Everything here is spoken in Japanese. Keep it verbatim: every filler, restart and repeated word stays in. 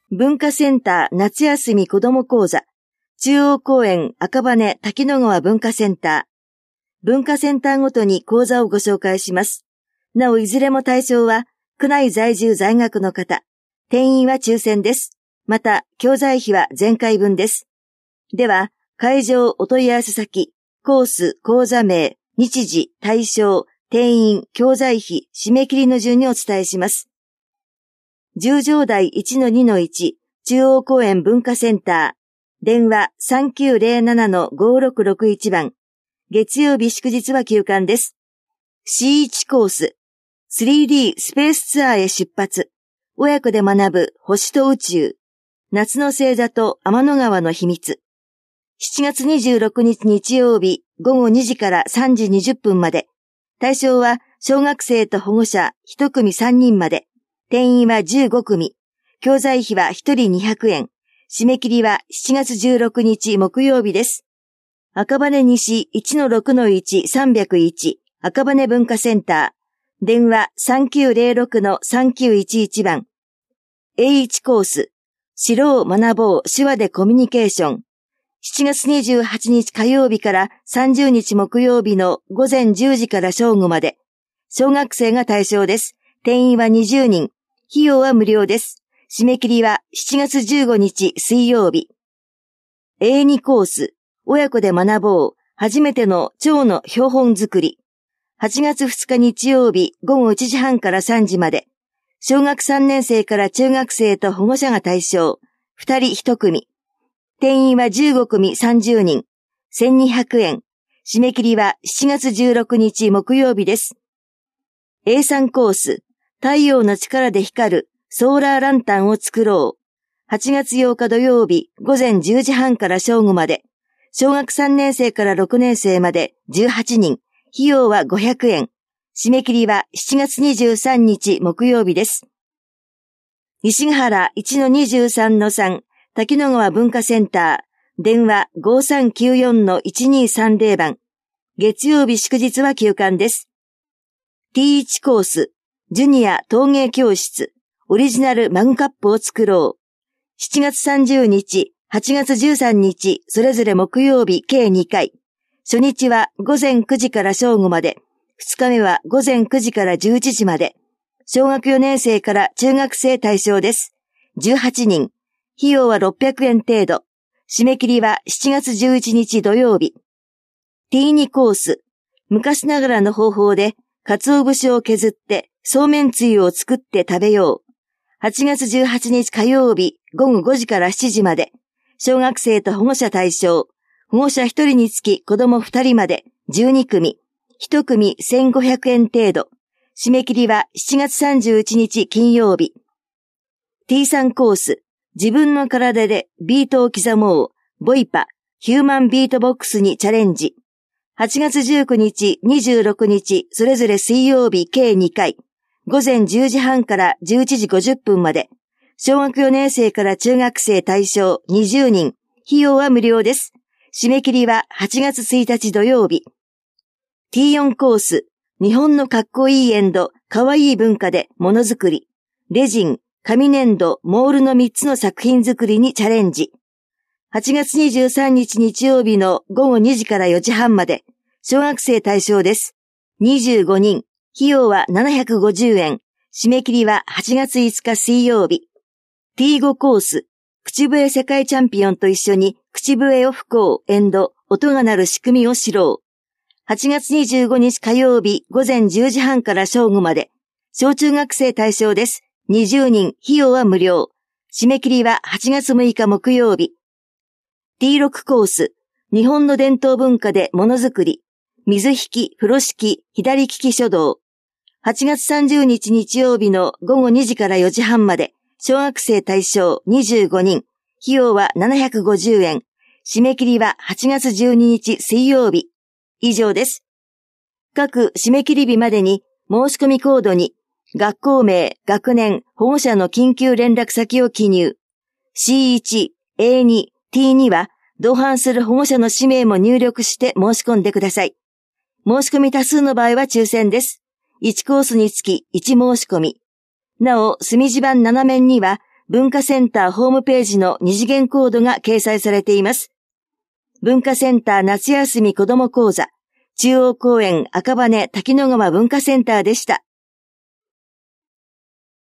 文化センター夏休み子ども講座、中央公園赤羽滝野川文化センター。文化センターごとに講座をご紹介します。なおいずれも対象は、区内在住在学の方。定員は抽選です。また、教材費は全回分です。では、会場お問い合わせ先、コース、講座名、日時、対象、定員、教材費、締め切りの順にお伝えします。十条台 いちのにのいち 中央公園文化センター。電話 さんきゅうゼロななのごろくろくいち 番。月曜日祝日は休館です。シーワン コース。スリーディー スペースツアーへ出発。親子で学ぶ星と宇宙。夏の星座と天の川の秘密。しちがつにじゅうろくにち日曜日ごごにじからさんじにじゅっぷんまで。対象は小学生と保護者いち組さんにんまで。定員はじゅうご組。教材費はひとりにひゃくえん。締め切りはしちがつじゅうろくにち木曜日です。赤羽西 いちのろくのいちさんぜろいち 赤羽文化センター。電話 さんきゅうゼロろくのさんきゅういちいち 番。エーワン コース。知ろう学ぼう手話でコミュニケーション。しちがつにじゅうはちにち火曜日からさんじゅうにち木曜日の午前じゅうじから正午まで。小学生が対象です。定員はにじゅうにん。費用は無料です。締め切りはしちがつじゅうごにち水曜日。エーワン コース。親子で学ぼう。初めての蝶の標本作り。はちがつふつか日曜日ごごいちじはんからさんじまで。小学さんねん生から中学生と保護者が対象。ふたりいち組。定員はじゅうご組さんじゅうにん。せんにひゃくえん。締め切りはしちがつじゅうろくにち木曜日です。エースリー コース。太陽の力で光るソーラーランタンを作ろう。はちがつようか土曜日午前じゅうじはんから正午まで。小学さんねん生からろくねん生までじゅうはちにん。費用はごひゃくえん。締め切りはしちがつにじゅうさんにち木曜日です。西ヶ原 いちのにじゅうさんのさん 滝野川文化センター。電話 ごさんきゅうよんのいちにさんゼロ 番。月曜日祝日は休館です。ティーワン コース。ジュニア陶芸教室。オリジナルマグカップを作ろう。しちがつさんじゅうにち、はちがつじゅうさんにち、それぞれ木曜日計にかい。初日は午前くじから正午まで。二日目は午前くじからじゅういちじまで。小学よねん生から中学生対象です。じゅうはちにん。費用はろっぴゃくえん程度。締め切りはしちがつじゅういちにち土曜日。ティーツー コース。昔ながらの方法で、鰹節を削ってそうめんつゆを作って食べよう。はちがつじゅうはちにち火曜日ごごごじからしちじまで。小学生と保護者対象。保護者ひとりにつき子供ふたりまでじゅうに組。いち組せんごひゃくえん程度。締め切りはしちがつさんじゅういちにち金曜日。ティースリー コース。自分の体でビートを刻もう。ボイパ、ヒューマンビートボックスにチャレンジ。はちがつじゅうくにち、にじゅうろくにち、それぞれ水曜日計にかい。午前じゅうじはんからじゅういちじごじゅっぷんまで。小学よねん生から中学生対象にじゅうにん。費用は無料です。締め切りははちがつついたち土曜日。ティーフォー コース。日本のかっこいいエンド、かわいい文化でものづくり。レジン、紙粘土、モールのみっつの作品作りにチャレンジ。はちがつにじゅうさんにち日曜日のごごにじからよじはんまで。小学生対象です。にじゅうごにん。費用はななひゃくごじゅうえん。締め切りははちがついつか水曜日。ティーファイブ コース。口笛世界チャンピオンと一緒に口笛を吹こう、エンド、音が鳴る仕組みを知ろう。はちがつにじゅうごにち火曜日午前じゅうじはんから正午まで。小中学生対象です。にじゅうにん。費用は無料。締め切りははちがつむいか木曜日。ティーシックス コース。日本の伝統文化でものづくり。水引き、風呂敷、左利き書道。はちがつさんじゅうにち日曜日のごごにじからよじはんまで。小学生対象にじゅうごにん。費用はななひゃくごじゅうえん。締め切りははちがつじゅうににち水曜日。以上です。各締め切り日までに申し込みコードに学校名、学年、保護者の緊急連絡先を記入。シーワン、エーツー、ティーツー は同伴する保護者の氏名も入力して申し込んでください。申し込み多数の場合は抽選です。いちコースにつきいち申し込み。なお、墨字盤なな面には文化センターホームページの二次元コードが掲載されています。文化センター夏休み子ども講座、中央公園赤羽滝野川文化センターでした。